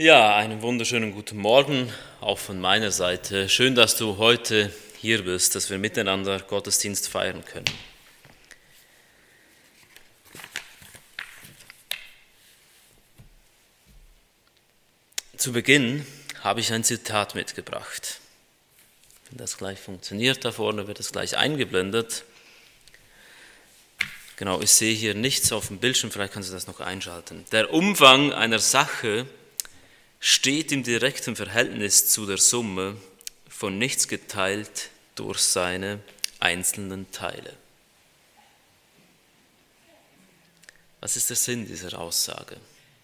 Ja, einen wunderschönen guten Morgen, auch von meiner Seite. Schön, dass du heute hier bist, dass wir miteinander Gottesdienst feiern können. Zu Beginn habe ich ein Zitat mitgebracht. Wenn das gleich funktioniert, da vorne wird es gleich eingeblendet. Genau, ich sehe hier nichts auf dem Bildschirm, vielleicht kannst du das noch einschalten. Der Umfang einer Sache steht im direkten Verhältnis zu der Summe von nichts geteilt durch seine einzelnen Teile. Was ist der Sinn dieser Aussage?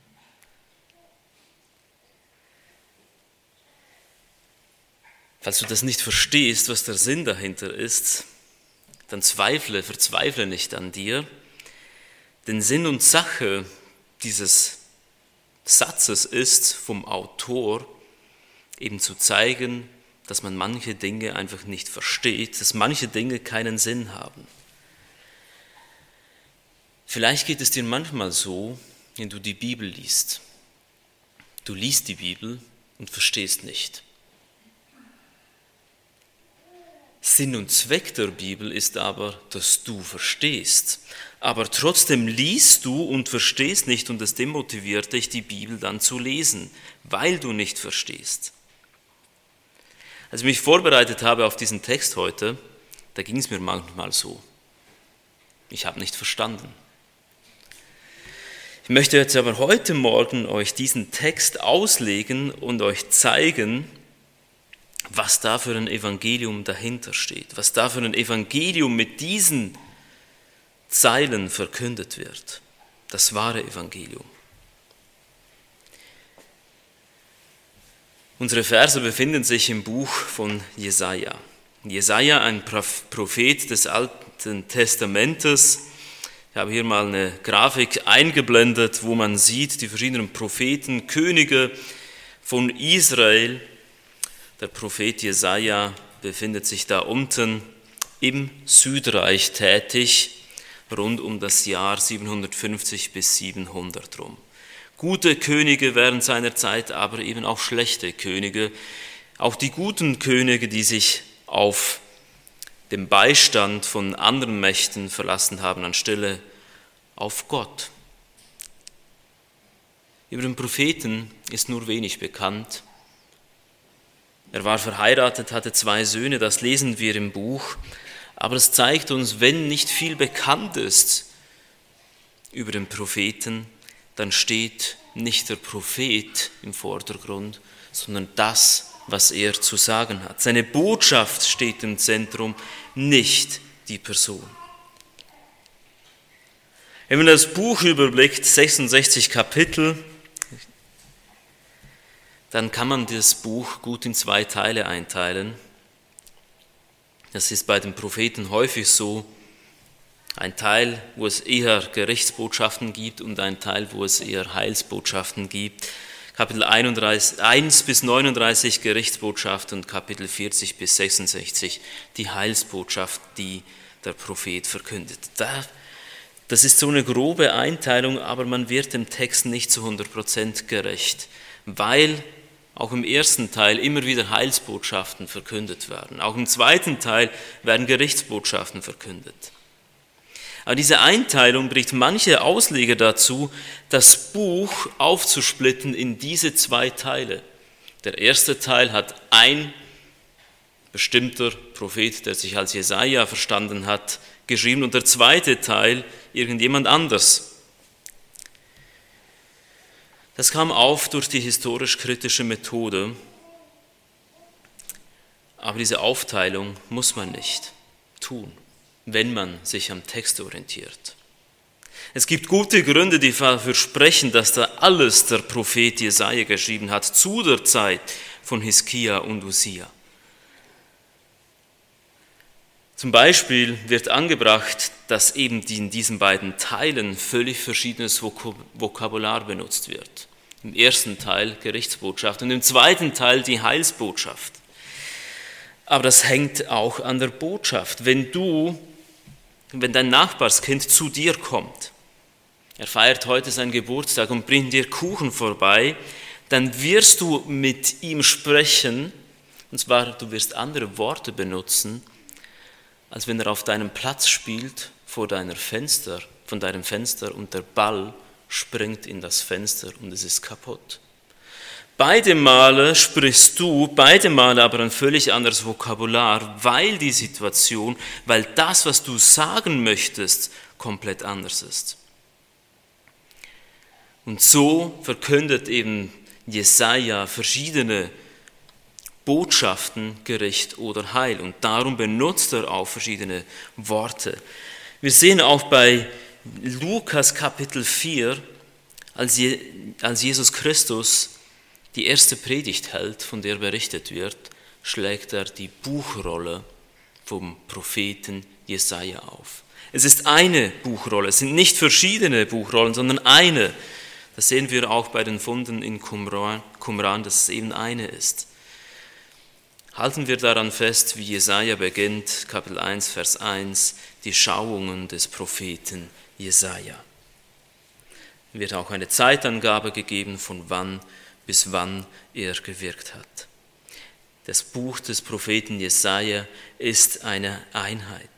Falls du das nicht verstehst, was der Sinn dahinter ist, dann verzweifle nicht an dir, denn Sinn und Sache dieses Satzes ist vom Autor eben zu zeigen, dass man manche Dinge einfach nicht versteht, dass manche Dinge keinen Sinn haben. Vielleicht geht es dir manchmal so, wenn du die Bibel liest. Du liest die Bibel und verstehst nicht. Sinn und Zweck der Bibel ist aber, dass du verstehst. Aber trotzdem liest du und verstehst nicht und es demotiviert dich, die Bibel dann zu lesen, weil du nicht verstehst. Als ich mich vorbereitet habe auf diesen Text heute, da ging es mir manchmal so. Ich habe nicht verstanden. Ich möchte jetzt aber heute Morgen euch diesen Text auslegen und euch zeigen, was da für ein Evangelium dahinter steht, was da für ein Evangelium mit diesen Zeilen verkündet wird, das wahre Evangelium. Unsere Verse befinden sich im Buch von Jesaja. Jesaja, ein Prophet des Alten Testamentes. Ich habe hier mal eine Grafik eingeblendet, wo man sieht, die verschiedenen Propheten, Könige von Israel. Der Prophet Jesaja befindet sich da unten im Südreich tätig, rund um das Jahr 750 bis 700 rum. Gute Könige während seiner Zeit, aber eben auch schlechte Könige. Auch die guten Könige, die sich auf den Beistand von anderen Mächten verlassen haben, anstelle auf Gott. Über den Propheten ist nur wenig bekannt. Er war verheiratet, hatte 2 Söhne, das lesen wir im Buch. Aber es zeigt uns, wenn nicht viel bekannt ist über den Propheten, dann steht nicht der Prophet im Vordergrund, sondern das, was er zu sagen hat. Seine Botschaft steht im Zentrum, nicht die Person. Wenn man das Buch überblickt, 66 Kapitel, dann kann man das Buch gut in 2 Teile einteilen. Das ist bei den Propheten häufig so. Ein Teil, wo es eher Gerichtsbotschaften gibt und ein Teil, wo es eher Heilsbotschaften gibt. Kapitel 1 bis 39 Gerichtsbotschaft und Kapitel 40 bis 66 die Heilsbotschaft, die der Prophet verkündet. Das ist so eine grobe Einteilung, aber man wird dem Text nicht zu 100% gerecht, weil auch im ersten Teil immer wieder Heilsbotschaften verkündet werden. Auch im zweiten Teil werden Gerichtsbotschaften verkündet. Aber diese Einteilung bringt manche Ausleger dazu, das Buch aufzusplitten in diese 2 Teile. Der erste Teil hat ein bestimmter Prophet, der sich als Jesaja verstanden hat, geschrieben und der zweite Teil irgendjemand anders. Das kam auf durch die historisch-kritische Methode, aber diese Aufteilung muss man nicht tun, wenn man sich am Text orientiert. Es gibt gute Gründe, die dafür sprechen, dass da alles der Prophet Jesaja geschrieben hat, zu der Zeit von Hiskia und Usia. Zum Beispiel wird angebracht, dass eben in diesen beiden Teilen völlig verschiedenes Vokabular benutzt wird. Im ersten Teil Gerichtsbotschaft und im zweiten Teil die Heilsbotschaft. Aber das hängt auch an der Botschaft. Wenn dein Nachbarskind zu dir kommt, er feiert heute seinen Geburtstag und bringt dir Kuchen vorbei, dann wirst du mit ihm sprechen, und zwar du wirst andere Worte benutzen, als wenn er auf deinem Platz spielt von deinem Fenster und der Ball springt in das Fenster und es ist kaputt. Beide Male sprichst du, beide Male aber ein völlig anderes Vokabular, weil das, was du sagen möchtest, komplett anders ist. Und so verkündet eben Jesaja verschiedene Botschaften, Gericht oder Heil. Und darum benutzt er auch verschiedene Worte. Wir sehen auch bei Lukas Kapitel 4, als Jesus Christus die erste Predigt hält, von der berichtet wird, schlägt er die Buchrolle vom Propheten Jesaja auf. Es ist eine Buchrolle, es sind nicht verschiedene Buchrollen, sondern eine. Das sehen wir auch bei den Funden in Qumran, dass es eben eine ist. Halten wir daran fest, wie Jesaja beginnt, Kapitel 1, Vers 1, die Schauungen des Propheten Jesaja. Wird auch eine Zeitangabe gegeben, von wann bis wann er gewirkt hat. Das Buch des Propheten Jesaja ist eine Einheit.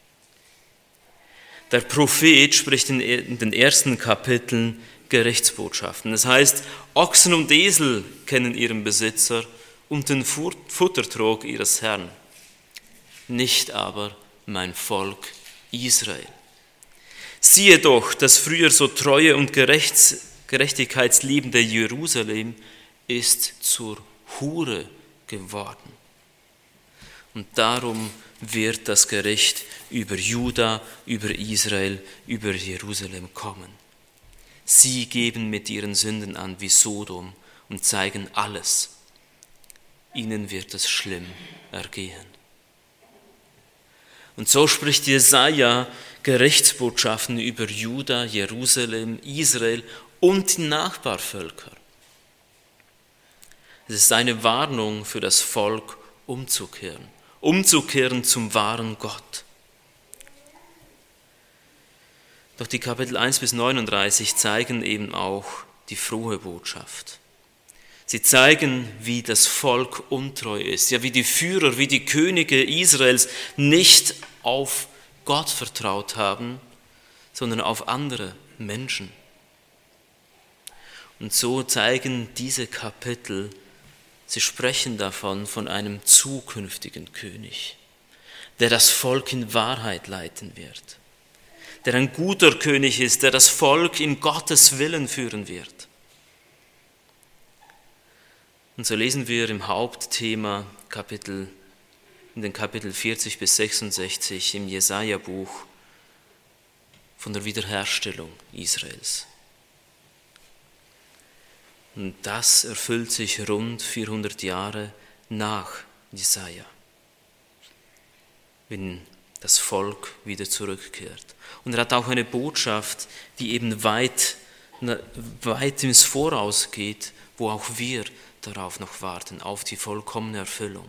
Der Prophet spricht in den ersten Kapiteln Gerichtsbotschaften. Das heißt, Ochsen und Esel kennen ihren Besitzer und den Futtertrog ihres Herrn, nicht aber mein Volk Israel. Siehe doch, das früher so treue und gerechtigkeitsliebende Jerusalem ist zur Hure geworden. Und darum wird das Gericht über Juda, über Israel, über Jerusalem kommen. Sie geben mit ihren Sünden an wie Sodom und zeigen alles. Ihnen wird es schlimm ergehen. Und so spricht Jesaja Gerichtsbotschaften über Juda, Jerusalem, Israel und die Nachbarvölker. Es ist eine Warnung für das Volk, umzukehren zum wahren Gott. Doch die Kapitel 1 bis 39 zeigen eben auch die frohe Botschaft. Sie zeigen, wie das Volk untreu ist, ja, wie die Führer, wie die Könige Israels nicht auf Gott vertraut haben, sondern auf andere Menschen. Und so zeigen diese Kapitel, sie sprechen davon, von einem zukünftigen König, der das Volk in Wahrheit leiten wird, der ein guter König ist, der das Volk in Gottes Willen führen wird. Und so lesen wir im Hauptthema in den Kapitel 40 bis 66 im Jesaja-Buch von der Wiederherstellung Israels. Und das erfüllt sich rund 400 Jahre nach Jesaja, wenn das Volk wieder zurückkehrt. Und er hat auch eine Botschaft, die eben weit ins Voraus geht, wo auch wir darauf noch warten, auf die vollkommene Erfüllung.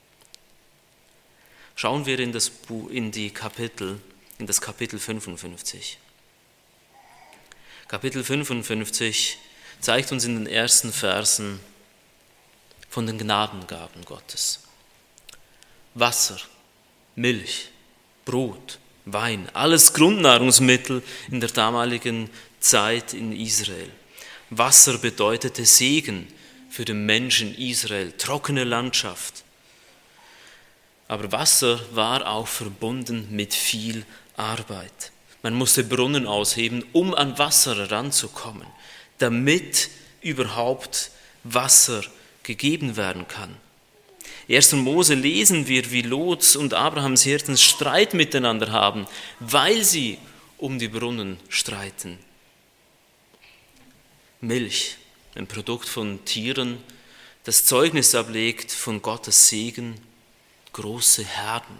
Schauen wir in das Kapitel 55. Kapitel 55 zeigt uns in den ersten Versen von den Gnadengaben Gottes. Wasser, Milch, Brot, Wein, alles Grundnahrungsmittel in der damaligen Zeit in Israel. Wasser bedeutete Segen für den Menschen Israel, trockene Landschaft. Aber Wasser war auch verbunden mit viel Arbeit. Man musste Brunnen ausheben, um an Wasser heranzukommen, damit überhaupt Wasser gegeben werden kann. In 1. Mose lesen wir, wie Lots und Abrahams Hirten Streit miteinander haben, weil sie um die Brunnen streiten. Milch, ein Produkt von Tieren, das Zeugnis ablegt von Gottes Segen, große Herden.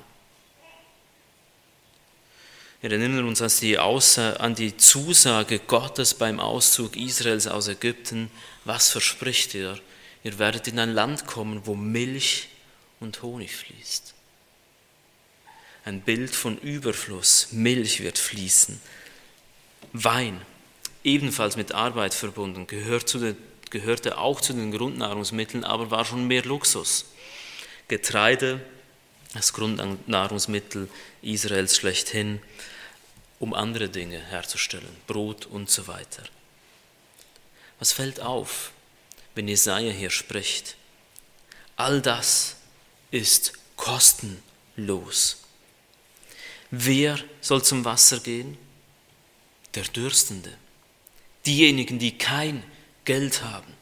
Wir erinnern uns an die Zusage Gottes beim Auszug Israels aus Ägypten. Was verspricht er? Ihr werdet in ein Land kommen, wo Milch und Honig fließt. Ein Bild von Überfluss. Milch wird fließen. Wein, ebenfalls mit Arbeit verbunden, gehört zu den gehörte auch zu den Grundnahrungsmitteln, aber war schon mehr Luxus. Getreide, das Grundnahrungsmittel Israels schlechthin, um andere Dinge herzustellen, Brot und so weiter. Was fällt auf, wenn Jesaja hier spricht? All das ist kostenlos. Wer soll zum Wasser gehen? Der Dürstende. Diejenigen, die kein Geld haben.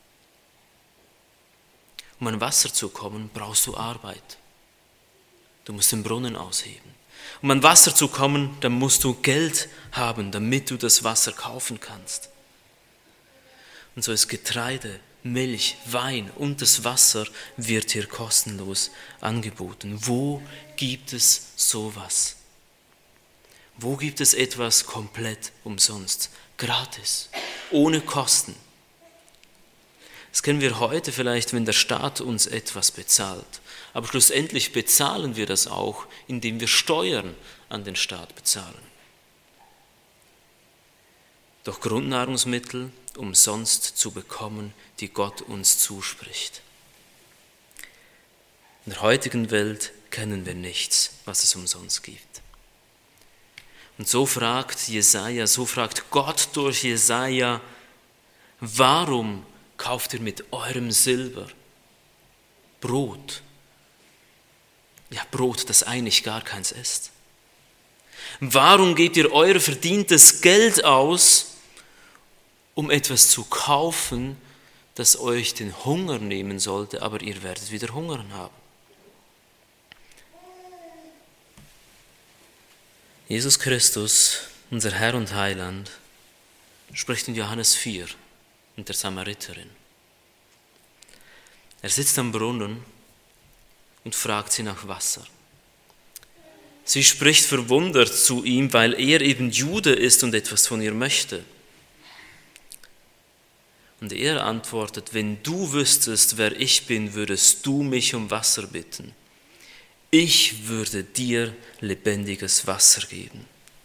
Um an Wasser zu kommen, brauchst du Arbeit. Du musst den Brunnen ausheben. Um an Wasser zu kommen, dann musst du Geld haben, damit du das Wasser kaufen kannst. Und so ist Getreide, Milch, Wein und das Wasser wird hier kostenlos angeboten. Wo gibt es sowas? Wo gibt es etwas komplett umsonst, gratis, ohne Kosten? Das kennen wir heute vielleicht, wenn der Staat uns etwas bezahlt. Aber schlussendlich bezahlen wir das auch, indem wir Steuern an den Staat bezahlen. Doch Grundnahrungsmittel umsonst zu bekommen, die Gott uns zuspricht. In der heutigen Welt kennen wir nichts, was es umsonst gibt. Und so fragt Jesaja, so fragt Gott durch Jesaja, warum kauft ihr mit eurem Silber Brot? Ja, Brot, das eigentlich gar keins ist. Warum gebt ihr euer verdientes Geld aus, um etwas zu kaufen, das euch den Hunger nehmen sollte, aber ihr werdet wieder Hunger haben? Jesus Christus, unser Herr und Heiland, spricht in Johannes 4 mit der Samariterin. Er sitzt am Brunnen und fragt sie nach Wasser. Sie spricht verwundert zu ihm, weil er eben Jude ist und etwas von ihr möchte. Und er antwortet, wenn du wüsstest, wer ich bin, würdest du mich um Wasser bitten. Ich würde dir lebendiges Wasser geben.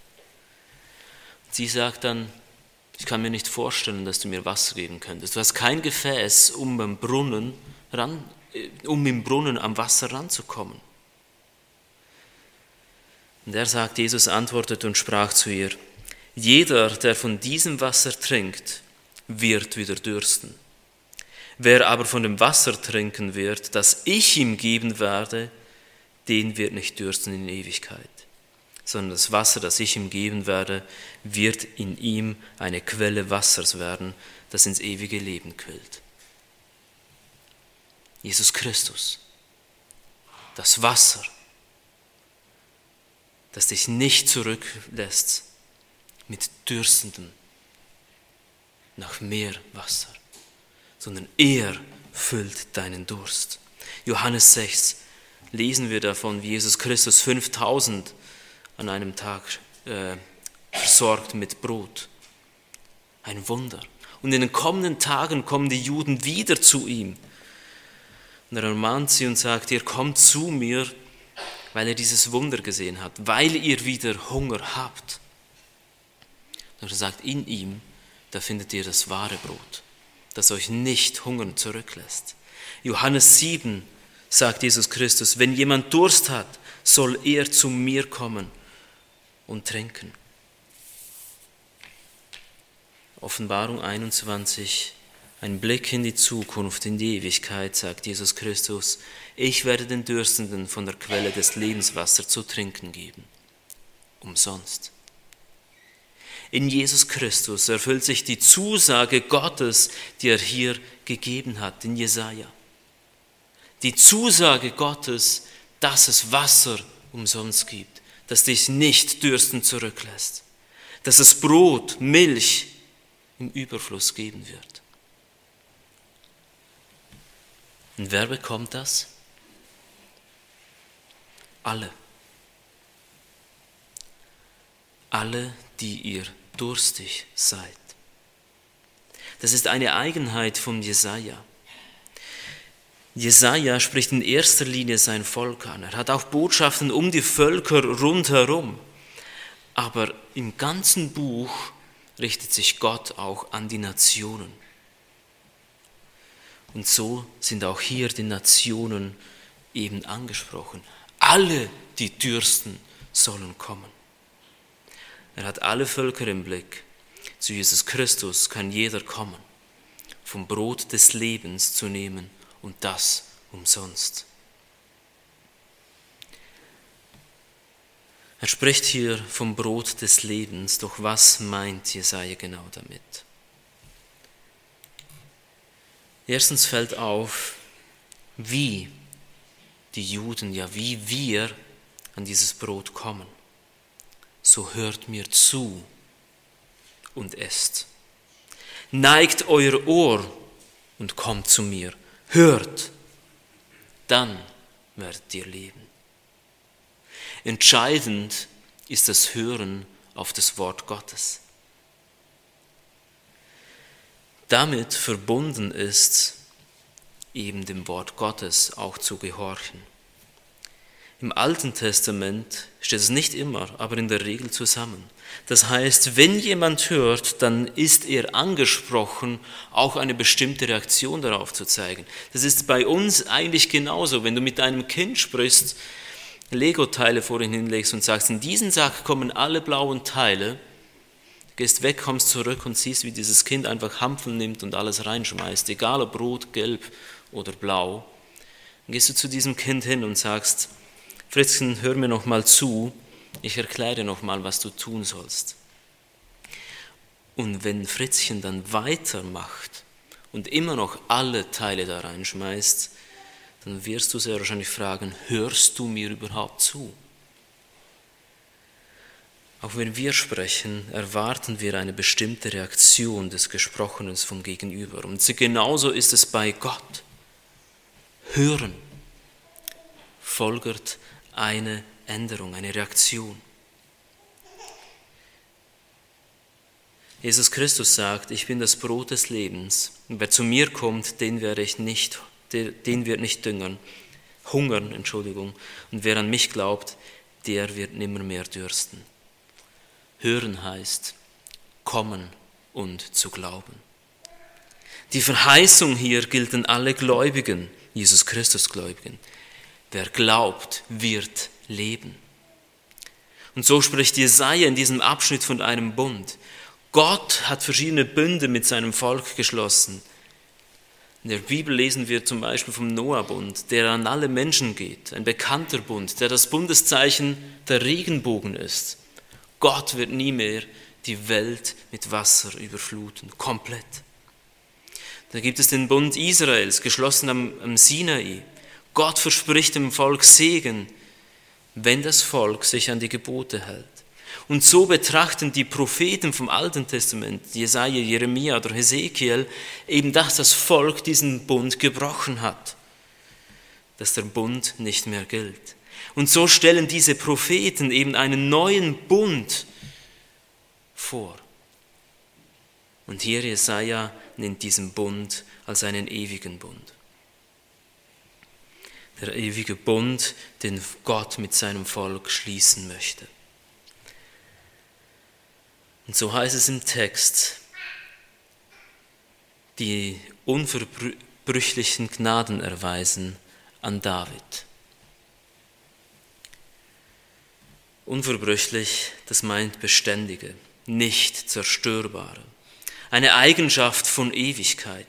Sie sagt dann, ich kann mir nicht vorstellen, dass du mir Wasser geben könntest. Du hast kein Gefäß, um im Brunnen am Wasser ranzukommen. Und er sagt, Jesus antwortete und sprach zu ihr, jeder, der von diesem Wasser trinkt, wird wieder dürsten. Wer aber von dem Wasser trinken wird, das ich ihm geben werde, den wird nicht dürsten in Ewigkeit, sondern das Wasser, das ich ihm geben werde, wird in ihm eine Quelle Wassers werden, das ins ewige Leben quillt. Jesus Christus, das Wasser, das dich nicht zurücklässt mit Dürstendem nach mehr Wasser, sondern er füllt deinen Durst. Johannes 6 lesen wir davon, wie Jesus Christus 5000 an einem Tag versorgt mit Brot. Ein Wunder. Und in den kommenden Tagen kommen die Juden wieder zu ihm. Und er ermahnt sie und sagt, ihr kommt zu mir, weil er dieses Wunder gesehen hat, weil ihr wieder Hunger habt. Und er sagt, in ihm, da findet ihr das wahre Brot, das euch nicht hungern zurücklässt. Johannes 7 sagt Jesus Christus, wenn jemand Durst hat, soll er zu mir kommen und trinken. Offenbarung 21, ein Blick in die Zukunft, in die Ewigkeit, sagt Jesus Christus, ich werde den Dürstenden von der Quelle des Lebenswassers zu trinken geben. Umsonst. In Jesus Christus erfüllt sich die Zusage Gottes, die er hier gegeben hat, in Jesaja. Die Zusage Gottes, dass es Wasser umsonst gibt, das dich nicht dürsten zurücklässt, dass es Brot, Milch im Überfluss geben wird. Und wer bekommt das? Alle. Alle, die ihr durstig seid. Das ist eine Eigenheit von Jesaja. Jesaja spricht in erster Linie sein Volk an. Er hat auch Botschaften um die Völker rundherum. Aber im ganzen Buch richtet sich Gott auch an die Nationen. Und so sind auch hier die Nationen eben angesprochen. Alle, die dürsten, sollen kommen. Er hat alle Völker im Blick. Zu Jesus Christus kann jeder kommen, vom Brot des Lebens zu nehmen und das umsonst. Er spricht hier vom Brot des Lebens, doch was meint Jesaja genau damit? Erstens fällt auf, wie die Juden, ja wie wir an dieses Brot kommen. So hört mir zu und esst. Neigt euer Ohr und kommt zu mir. Hört, dann werdet ihr leben. Entscheidend ist das Hören auf das Wort Gottes. Damit verbunden ist, eben dem Wort Gottes auch zu gehorchen. Im Alten Testament steht es nicht immer, aber in der Regel zusammen. Das heißt, wenn jemand hört, dann ist er angesprochen, auch eine bestimmte Reaktion darauf zu zeigen. Das ist bei uns eigentlich genauso. Wenn du mit deinem Kind sprichst, Lego-Teile vor ihn hinlegst und sagst, in diesen Sack kommen alle blauen Teile, gehst weg, kommst zurück und siehst, wie dieses Kind einfach Hampfen nimmt und alles reinschmeißt, egal ob rot, gelb oder blau. Dann gehst du zu diesem Kind hin und sagst, Fritzchen, hör mir noch mal zu, ich erkläre noch mal, was du tun sollst. Und wenn Fritzchen dann weitermacht und immer noch alle Teile da reinschmeißt, dann wirst du sehr wahrscheinlich fragen, hörst du mir überhaupt zu? Auch wenn wir sprechen, erwarten wir eine bestimmte Reaktion des Gesprochenen vom Gegenüber. Und genauso ist es bei Gott. Hören folgert eine Änderung, eine Reaktion. Jesus Christus sagt, ich bin das Brot des Lebens. Und wer zu mir kommt, den wird nicht hungern. Und wer an mich glaubt, der wird nimmer mehr dürsten. Hören heißt, kommen und zu glauben. Die Verheißung hier gilt an alle Gläubigen, Jesus Christus Gläubigen. Wer glaubt, wird leben. Und so spricht Jesaja in diesem Abschnitt von einem Bund. Gott hat verschiedene Bünde mit seinem Volk geschlossen. In der Bibel lesen wir zum Beispiel vom Noah-Bund, der an alle Menschen geht, ein bekannter Bund, der das Bundeszeichen der Regenbogen ist. Gott wird nie mehr die Welt mit Wasser überfluten, komplett. Da gibt es den Bund Israels, geschlossen am Sinai. Gott verspricht dem Volk Segen, wenn das Volk sich an die Gebote hält. Und so betrachten die Propheten vom Alten Testament, Jesaja, Jeremia oder Hesekiel, eben, dass das Volk diesen Bund gebrochen hat, dass der Bund nicht mehr gilt. Und so stellen diese Propheten eben einen neuen Bund vor. Und hier Jesaja nennt diesen Bund als einen ewigen Bund. Der ewige Bund, den Gott mit seinem Volk schließen möchte. Und so heißt es im Text, die unverbrüchlichen Gnaden erweisen an David. Unverbrüchlich, das meint beständige, nicht zerstörbare. Eine Eigenschaft von Ewigkeit.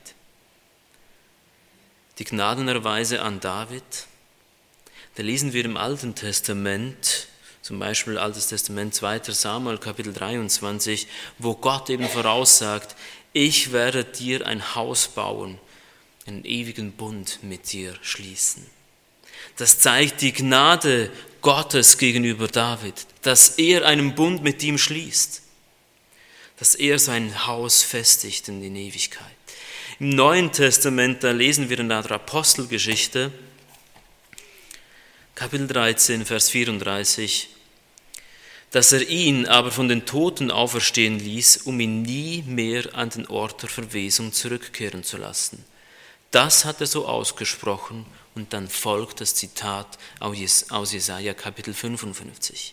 Die Gnadenerweise an David, da lesen wir im Alten Testament, zum Beispiel Altes Testament, 2. Samuel, Kapitel 23, wo Gott eben voraussagt, ich werde dir ein Haus bauen, einen ewigen Bund mit dir schließen. Das zeigt die Gnade Gottes gegenüber David, dass er einen Bund mit ihm schließt, dass er sein Haus festigt in die Ewigkeit. Im Neuen Testament, da lesen wir in der Apostelgeschichte, Kapitel 13, Vers 34, dass er ihn aber von den Toten auferstehen ließ, um ihn nie mehr an den Ort der Verwesung zurückkehren zu lassen. Das hat er so ausgesprochen und dann folgt das Zitat aus Jesaja Kapitel 55.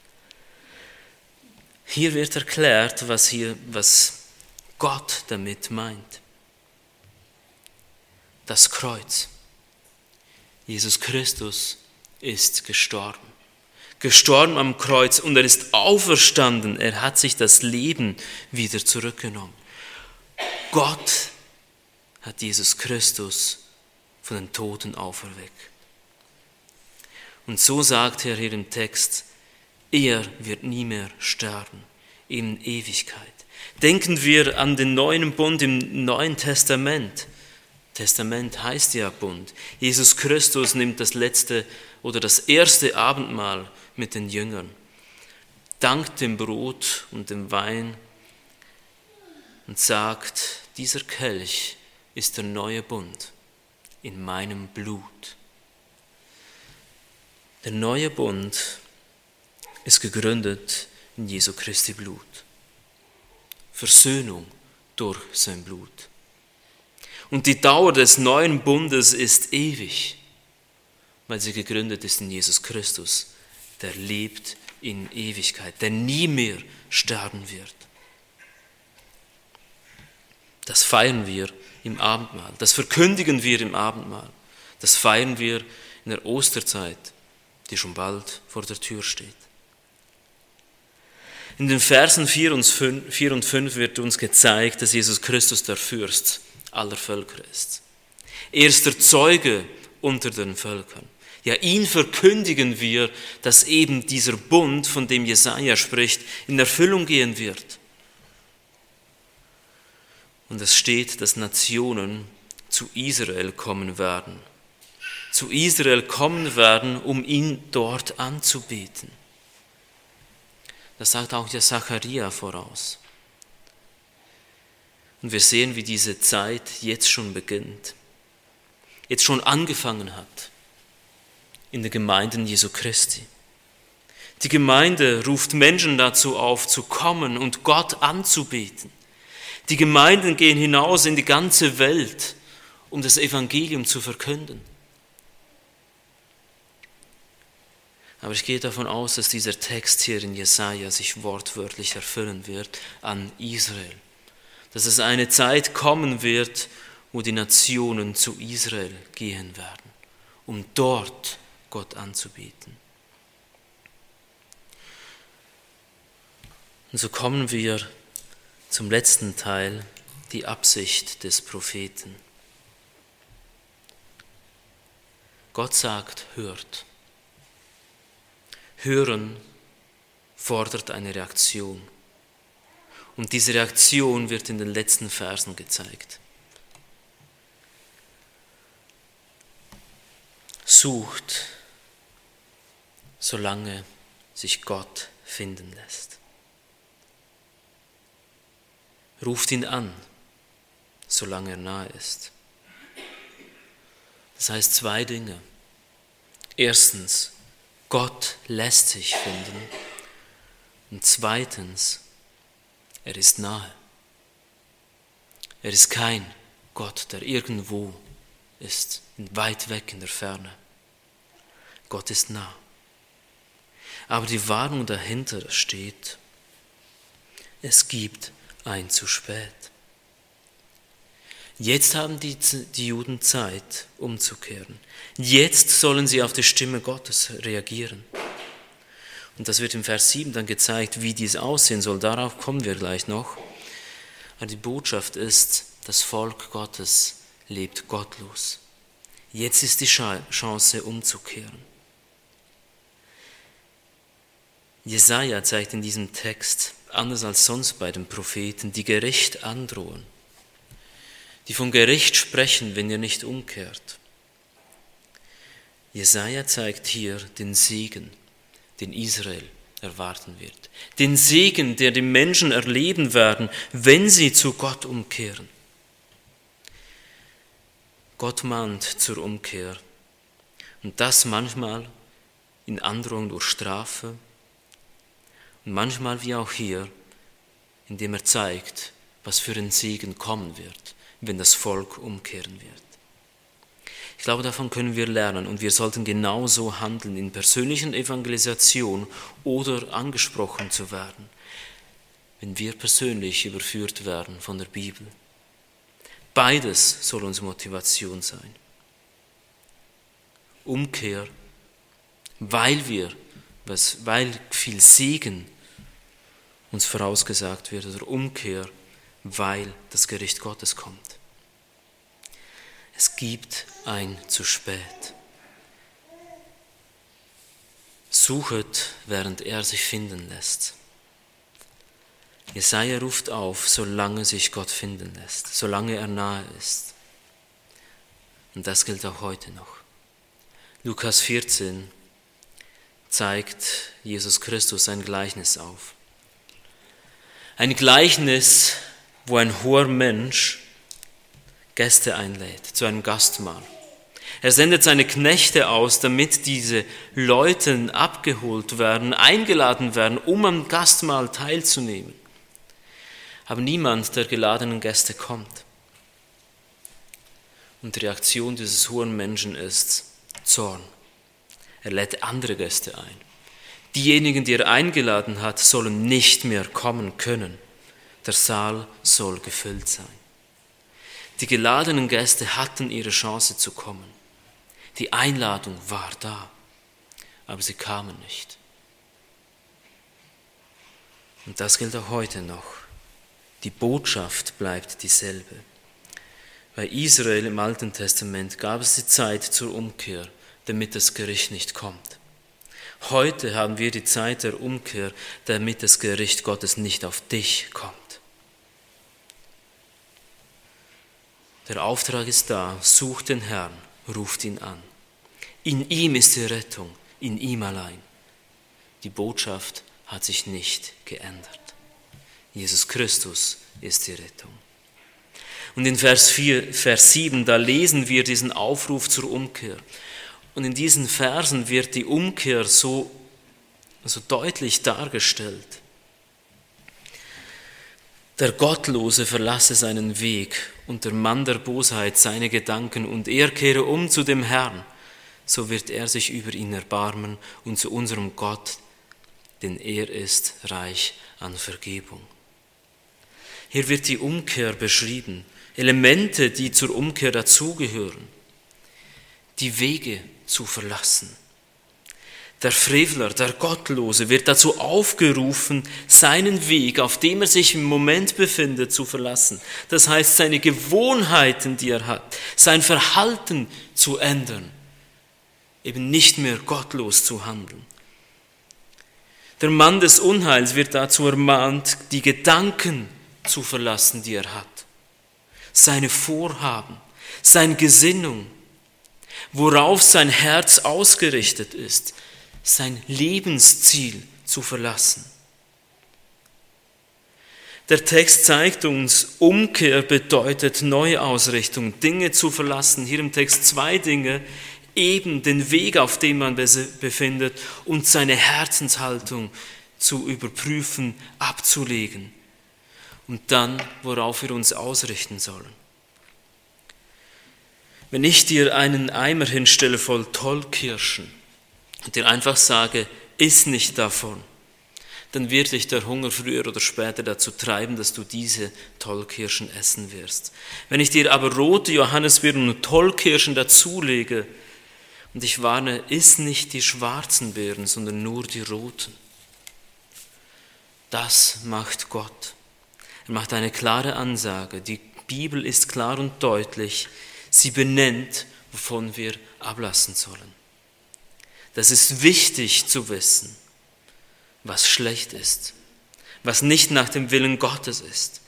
Hier wird erklärt, was Gott damit meint. das Kreuz. Jesus Christus ist gestorben. Gestorben am Kreuz und er ist auferstanden. Er hat sich das Leben wieder zurückgenommen. Gott hat Jesus Christus von den Toten auferweckt. Und so sagt er hier im Text, er wird nie mehr sterben in Ewigkeit. Denken wir an den neuen Bund im Neuen Testament. Testament heißt ja Bund. Jesus Christus nimmt das letzte oder das erste Abendmahl mit den Jüngern, dankt dem Brot und dem Wein und sagt, dieser Kelch ist der neue Bund in meinem Blut. Der neue Bund ist gegründet in Jesu Christi Blut. Versöhnung durch sein Blut. Und die Dauer des neuen Bundes ist ewig, weil sie gegründet ist in Jesus Christus, der lebt in Ewigkeit, der nie mehr sterben wird. Das feiern wir im Abendmahl, das verkündigen wir im Abendmahl, das feiern wir in der Osterzeit, die schon bald vor der Tür steht. In den Versen 4 und 5 wird uns gezeigt, dass Jesus Christus der Fürst aller Völker ist. Er ist der Zeuge unter den Völkern. Ja, ihn verkündigen wir, dass eben dieser Bund, von dem Jesaja spricht, in Erfüllung gehen wird. Und es steht, dass Nationen zu Israel kommen werden. Zu Israel kommen werden, um ihn dort anzubeten. Das sagt auch der Zacharia voraus. Und wir sehen, wie diese Zeit jetzt schon beginnt, jetzt schon angefangen hat in den Gemeinden Jesu Christi. Die Gemeinde ruft Menschen dazu auf, zu kommen und Gott anzubeten. Die Gemeinden gehen hinaus in die ganze Welt, um das Evangelium zu verkünden. Aber ich gehe davon aus, dass dieser Text hier in Jesaja sich wortwörtlich erfüllen wird an Israel. Dass es eine Zeit kommen wird, wo die Nationen zu Israel gehen werden, um dort Gott anzubeten. Und so kommen wir zum letzten Teil, die Absicht des Propheten. Gott sagt, hört. Hören fordert eine Reaktion. Und diese Reaktion wird in den letzten Versen gezeigt. Sucht, solange sich Gott finden lässt. Ruft ihn an, solange er nahe ist. Das heißt zwei Dinge. Erstens, Gott lässt sich finden. Und zweitens, er ist nahe. Er ist kein Gott, der irgendwo ist, weit weg in der Ferne. Gott ist nah. Aber die Warnung dahinter steht, es gibt ein zu spät. Jetzt haben die Juden Zeit, umzukehren. Jetzt sollen sie auf die Stimme Gottes reagieren. Und das wird im Vers 7 dann gezeigt, wie dies aussehen soll. Darauf kommen wir gleich noch. Aber die Botschaft ist, das Volk Gottes lebt gottlos. Jetzt ist die Chance, umzukehren. Jesaja zeigt in diesem Text, anders als sonst bei den Propheten, die Gericht androhen, die von Gericht sprechen, wenn ihr nicht umkehrt. Jesaja zeigt hier den Segen, den Israel erwarten wird. Den Segen, der die Menschen erleben werden, wenn sie zu Gott umkehren. Gott mahnt zur Umkehr. Und das manchmal in Androhung durch Strafe und manchmal wie auch hier, indem er zeigt, was für ein Segen kommen wird, wenn das Volk umkehren wird. Ich glaube, davon können wir lernen und wir sollten genauso handeln in persönlichen Evangelisation oder angesprochen zu werden, wenn wir persönlich überführt werden von der Bibel. Beides soll unsere Motivation sein. Umkehr, weil viel Segen uns vorausgesagt wird, oder Umkehr, weil das Gericht Gottes kommt. Es gibt ein zu spät. Suchet, während er sich finden lässt. Jesaja ruft auf, solange sich Gott finden lässt, solange er nahe ist. Und das gilt auch heute noch. Lukas 14 zeigt Jesus Christus ein Gleichnis auf. Ein Gleichnis, wo ein hoher Mensch Gäste einlädt zu einem Gastmahl. Er sendet seine Knechte aus, damit diese Leute abgeholt werden, eingeladen werden, um am Gastmahl teilzunehmen. Aber niemand der geladenen Gäste kommt. Und die Reaktion dieses hohen Menschen ist Zorn. Er lädt andere Gäste ein. Diejenigen, die er eingeladen hat, sollen nicht mehr kommen können. Der Saal soll gefüllt sein. Die geladenen Gäste hatten ihre Chance zu kommen. Die Einladung war da, aber sie kamen nicht. Und das gilt auch heute noch. Die Botschaft bleibt dieselbe. Bei Israel im Alten Testament gab es die Zeit zur Umkehr, damit das Gericht nicht kommt. Heute haben wir die Zeit der Umkehr, damit das Gericht Gottes nicht auf dich kommt. Der Auftrag ist da, sucht den Herrn, ruft ihn an. In ihm ist die Rettung, in ihm allein. Die Botschaft hat sich nicht geändert. Jesus Christus ist die Rettung. Und in Vers 7, da lesen wir diesen Aufruf zur Umkehr. Und in diesen Versen wird die Umkehr so deutlich dargestellt. Der Gottlose verlasse seinen Weg und der Mann der Bosheit seine Gedanken und er kehre um zu dem Herrn. So wird er sich über ihn erbarmen und zu unserem Gott, denn er ist reich an Vergebung. Hier wird die Umkehr beschrieben, Elemente, die zur Umkehr dazugehören, die Wege zu verlassen. Der Frevler, der Gottlose wird dazu aufgerufen, seinen Weg, auf dem er sich im Moment befindet, zu verlassen. Das heißt, seine Gewohnheiten, die er hat, sein Verhalten zu ändern, eben nicht mehr gottlos zu handeln. Der Mann des Unheils wird dazu ermahnt, die Gedanken zu verlassen, die er hat. Seine Vorhaben, seine Gesinnung, worauf sein Herz ausgerichtet ist, sein Lebensziel zu verlassen. Der Text zeigt uns, Umkehr bedeutet Neuausrichtung, Dinge zu verlassen. Hier im Text 2 Dinge, eben den Weg, auf dem man befindet und seine Herzenshaltung zu überprüfen, abzulegen und dann, worauf wir uns ausrichten sollen. Wenn ich dir einen Eimer hinstelle voll Tollkirschen und dir einfach sage, iss nicht davon, dann wird dich der Hunger früher oder später dazu treiben, dass du diese Tollkirschen essen wirst. Wenn ich dir aber rote Johannisbeeren und Tollkirschen dazulege und ich warne, iss nicht die schwarzen Beeren, sondern nur die roten. Das macht Gott. Er macht eine klare Ansage. Die Bibel ist klar und deutlich. Sie benennt, wovon wir ablassen sollen. Das ist wichtig zu wissen, was schlecht ist, was nicht nach dem Willen Gottes ist.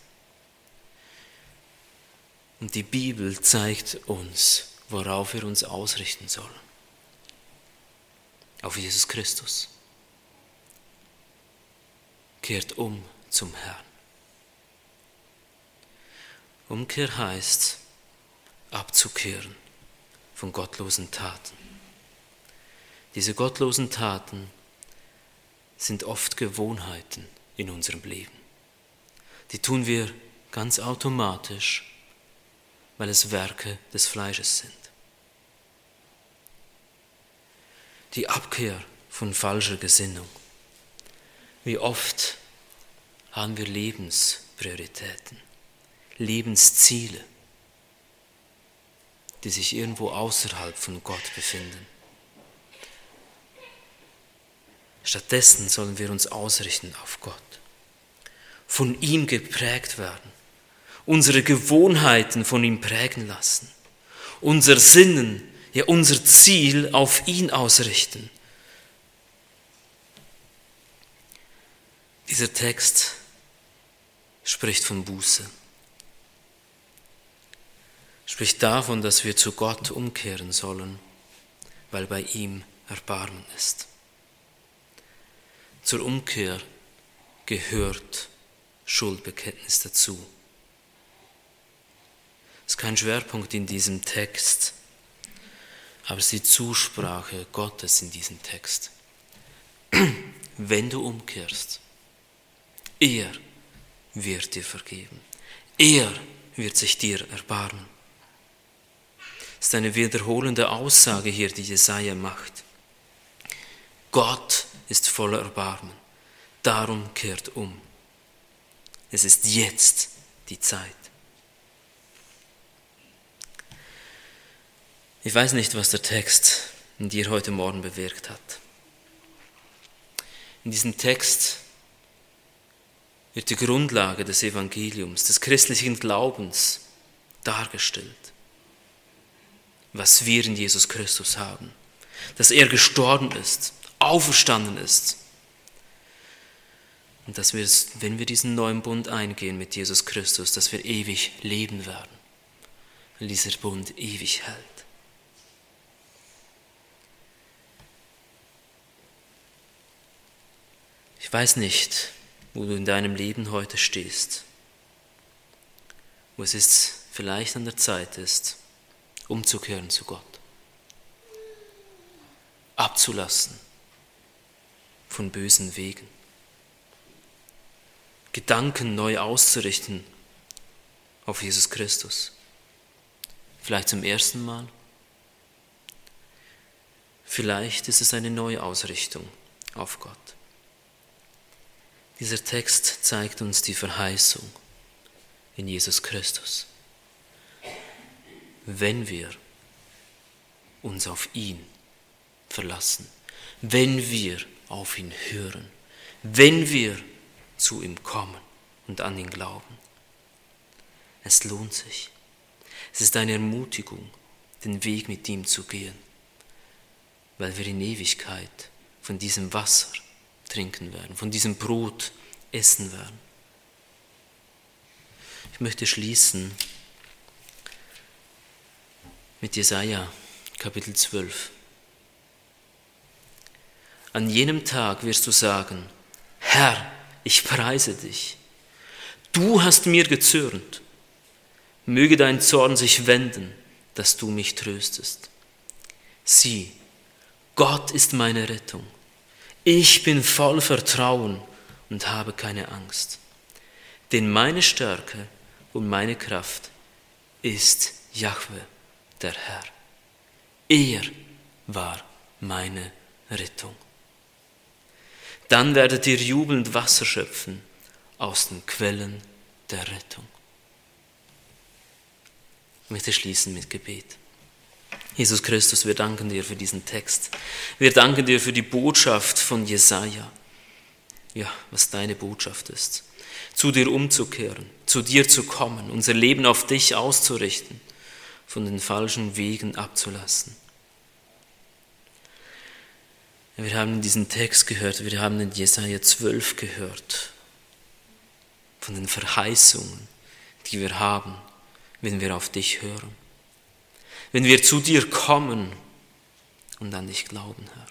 Und die Bibel zeigt uns, worauf wir uns ausrichten sollen. Auf Jesus Christus. Kehrt um zum Herrn. Umkehr heißt, abzukehren von gottlosen Taten. Diese gottlosen Taten sind oft Gewohnheiten in unserem Leben. Die tun wir ganz automatisch, weil es Werke des Fleisches sind. Die Abkehr von falscher Gesinnung. Wie oft haben wir Lebensprioritäten, Lebensziele, die sich irgendwo außerhalb von Gott befinden. Stattdessen sollen wir uns ausrichten auf Gott, von ihm geprägt werden, unsere Gewohnheiten von ihm prägen lassen, unser Sinnen, ja unser Ziel auf ihn ausrichten. Dieser Text spricht von Buße, spricht davon, dass wir zu Gott umkehren sollen, weil bei ihm Erbarmen ist. Zur Umkehr gehört Schuldbekenntnis dazu. Es ist kein Schwerpunkt in diesem Text, aber es ist die Zusprache Gottes in diesem Text. Wenn du umkehrst, er wird dir vergeben. Er wird sich dir erbarmen. Es ist eine wiederholende Aussage hier, die Jesaja macht. Gott ist voller Erbarmen. Darum kehrt um. Es ist jetzt die Zeit. Ich weiß nicht, was der Text in dir heute Morgen bewirkt hat. In diesem Text wird die Grundlage des Evangeliums, des christlichen Glaubens dargestellt. Was wir in Jesus Christus haben. Dass er gestorben ist, auferstanden ist. Und dass wir, wenn wir diesen neuen Bund eingehen mit Jesus Christus, dass wir ewig leben werden. Weil dieser Bund ewig hält. Ich weiß nicht, wo du in deinem Leben heute stehst, wo es ist, vielleicht an der Zeit ist, umzukehren zu Gott, abzulassen von bösen Wegen, Gedanken neu auszurichten auf Jesus Christus, vielleicht zum ersten Mal, vielleicht ist es eine Neuausrichtung auf Gott. Dieser Text zeigt uns die Verheißung in Jesus Christus. Wenn wir uns auf ihn verlassen, wenn wir auf ihn hören, wenn wir zu ihm kommen und an ihn glauben. Es lohnt sich. Es ist eine Ermutigung, den Weg mit ihm zu gehen, weil wir in Ewigkeit von diesem Wasser trinken werden, von diesem Brot essen werden. Ich möchte schließen mit Jesaja, Kapitel 12. An jenem Tag wirst du sagen, Herr, ich preise dich. Du hast mir gezürnt. Möge dein Zorn sich wenden, dass du mich tröstest. Sieh, Gott ist meine Rettung. Ich bin voll Vertrauen und habe keine Angst. Denn meine Stärke und meine Kraft ist Jahwe, der Herr. Er war meine Rettung. Dann werdet ihr jubelnd Wasser schöpfen aus den Quellen der Rettung. Ich möchte schließen mit Gebet. Jesus Christus, wir danken dir für diesen Text. Wir danken dir für die Botschaft von Jesaja. Ja, was deine Botschaft ist. Zu dir umzukehren, zu dir zu kommen, unser Leben auf dich auszurichten, von den falschen Wegen abzulassen. Wir haben diesen Text gehört, wir haben in Jesaja 12 gehört, von den Verheißungen, die wir haben, wenn wir auf dich hören. Wenn wir zu dir kommen und an dich glauben, Herr.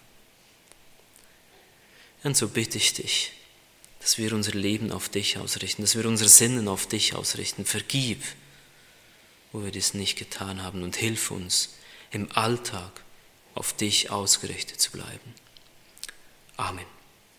Und so bitte ich dich, dass wir unser Leben auf dich ausrichten, dass wir unsere Sinnen auf dich ausrichten. Vergib, wo wir das nicht getan haben, und hilf uns, im Alltag auf dich ausgerichtet zu bleiben. Amen.